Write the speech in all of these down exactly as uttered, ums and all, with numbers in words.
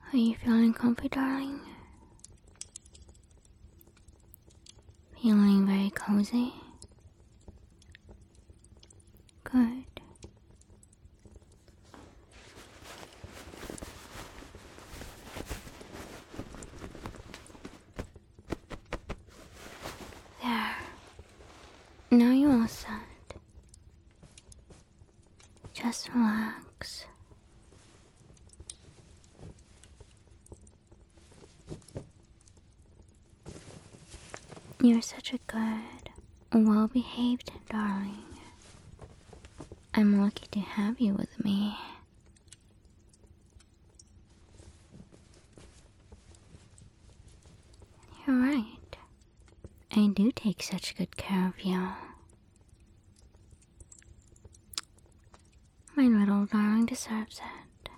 Are you feeling comfy, darling? Feeling very cozy? Good. There. Now you're all set. Just relax. You're such a good, well-behaved darling. I'm lucky to have you with me. You're right. I do take such good care of you. My little darling deserves it.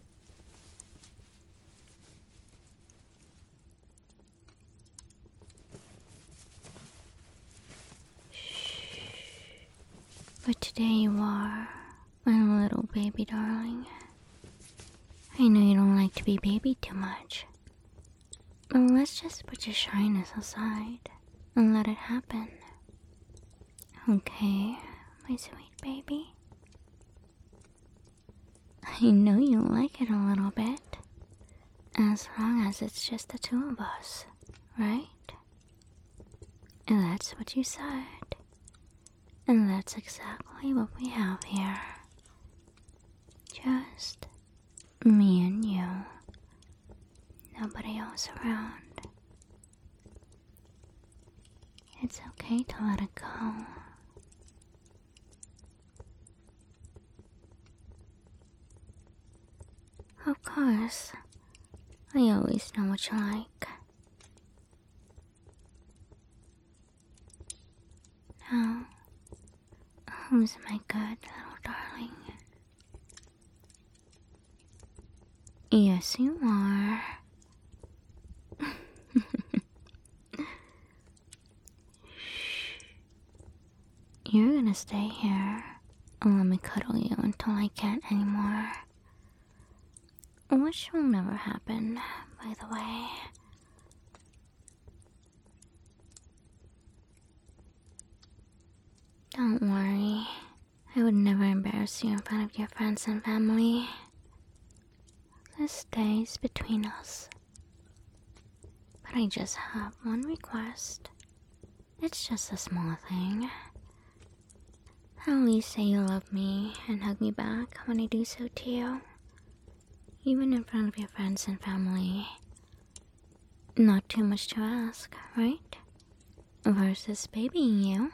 But today you are my little baby darling. I know you don't like to be babied too much. But let's just put your shyness aside and let it happen. Okay, my sweet baby? I know you like it a little bit. As long as it's just the two of us, right? And that's what you said. And that's exactly what we have here. Just me and you. Nobody else around. It's okay to let it go. Of course, I always know what you like. Now, who's my good little darling? Yes, you are. You're gonna stay here and let me cuddle you until I can't anymore. Which will never happen, by the way. Don't worry. I would never embarrass you in front of your friends and family. This stays between us. But I just have one request. It's just a small thing. At least say you love me and hug me back when I do so to you. Even in front of your friends and family. Not too much to ask, right? Versus babying you.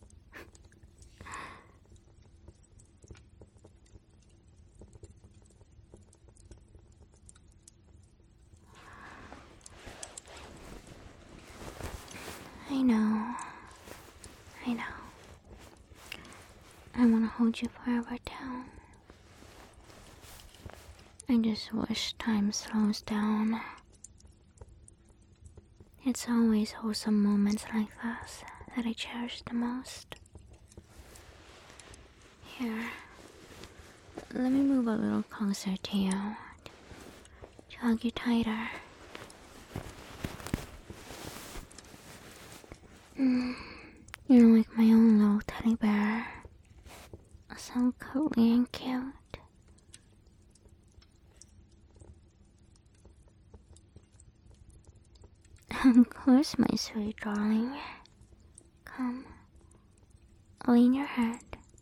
I know. I know. I want to hold you forever too. I just wish time slows down. It's always wholesome moments like this that I cherish the most. Here, let me move a little closer to you to hug you tighter. Mm, you're like my own little teddy bear. So cuddly and cute. Of course, my sweet darling. Come, lean your head.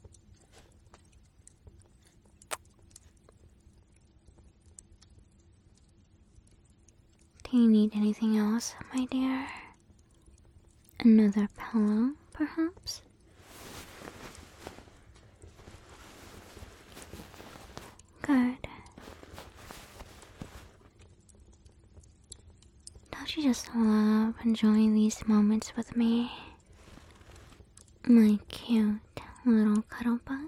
Do you need anything else, my dear? Another pillow, perhaps? Good. Don't you just love enjoying these moments with me? My cute little cuddle bug?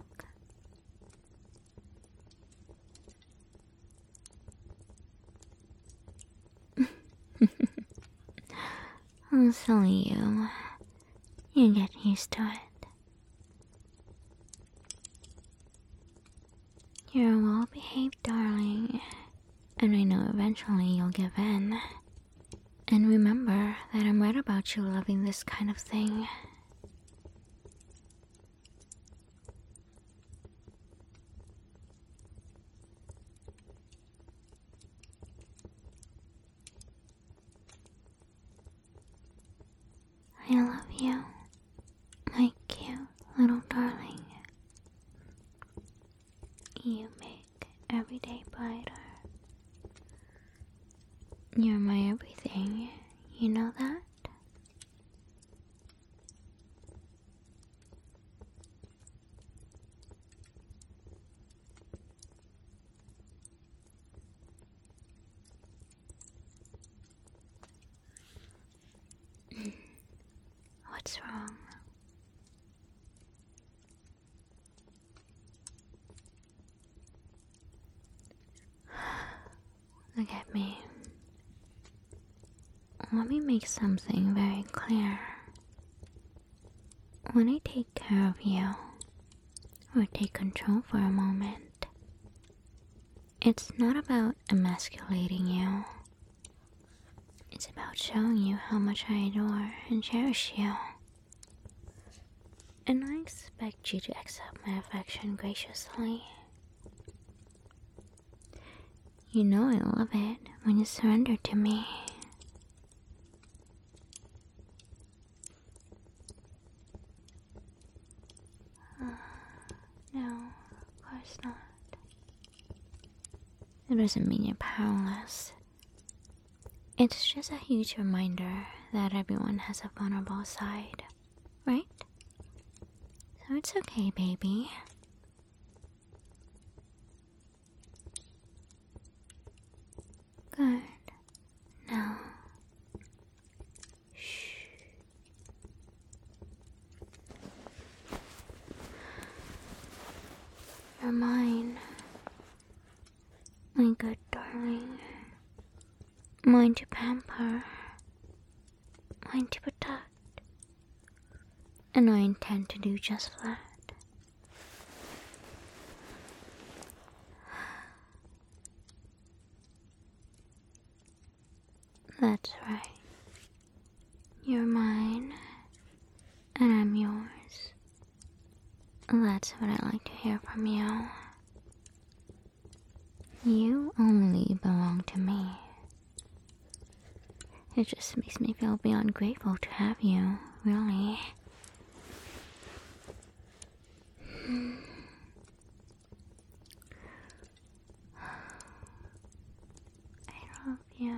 Oh, silly you. You get used to it. You're a well-behaved darling. And I know eventually you'll give in. And remember that I'm right about you loving this kind of thing. I love you, my cute little darling. You make every day brighter. You're my everything, you know that? What's wrong? Look at me. Let me make something very clear. When I take care of you, or take control for a moment, it's not about emasculating you. It's about showing you how much I adore and cherish you. And I expect you to accept my affection graciously. You know I love it when you surrender to me. Uh, no, of course not. It doesn't mean you're powerless. It's just a huge reminder that everyone has a vulnerable side, right? So it's okay, baby. Good. Now, shh. You're mine, my good darling. Mine to pamper, mine to protect, and I intend to do just that. That's right. You're mine, and I'm yours. That's what I like to hear from you. You only belong to me. It just makes me feel beyond grateful to have you, really. I love you,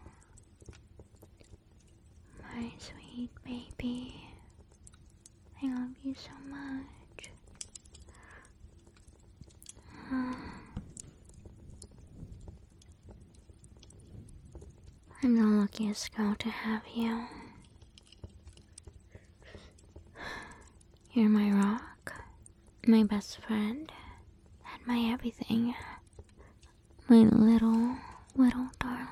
my sweet baby. I love you so much. I'm the luckiest girl to have you. You're my rock, my best friend, and my everything. My little, little darling.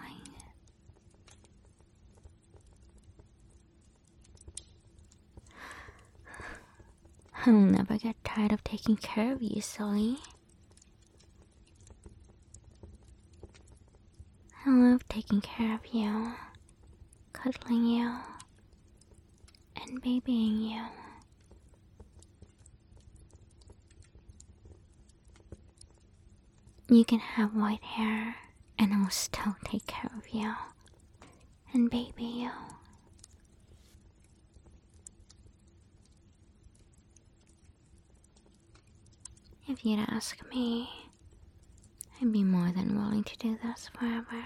I'll never get tired of taking care of you, silly. I love taking care of you, cuddling you, and babying you. You can have white hair, and I'll still take care of you, and baby you. If you'd ask me, I'd be more than willing to do this forever.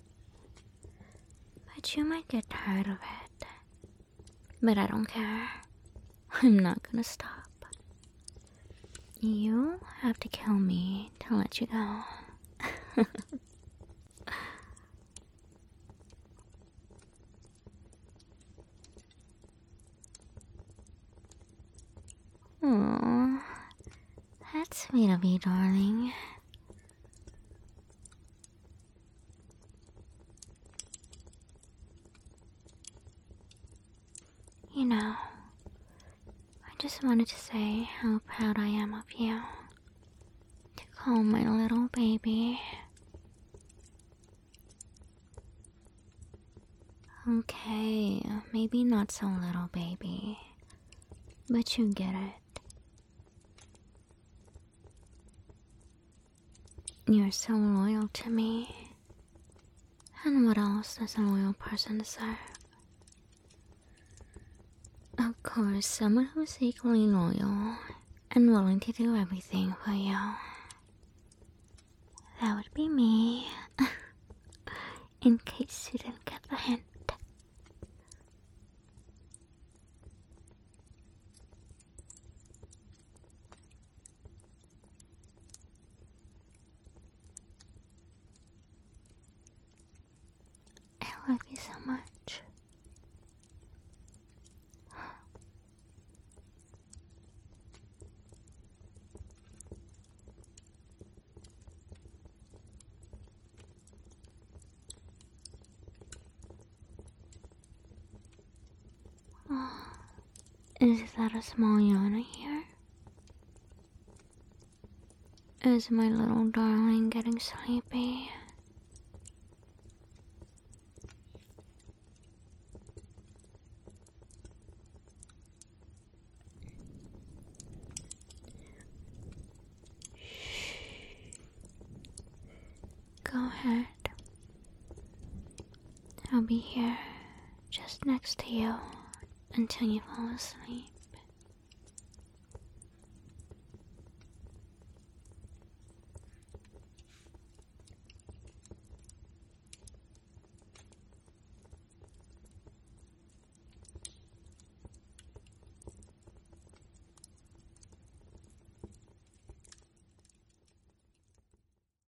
But you might get tired of it. But I don't care. I'm not gonna stop. You have to kill me to let you go. Aww, that's sweet of you, darling. You know, I just wanted to say how proud I am of you. To call my little baby. Okay, maybe not so little, baby. But you get it. You're so loyal to me. And what else does a loyal person deserve? Of course, someone who's equally loyal and willing to do everything for you. That would be me. In case you didn't get the hint. I love you so much. Oh, is that a small yawn I hear? Is my little darling getting sleepy? Go ahead. I'll be here, just next to you, until you fall asleep.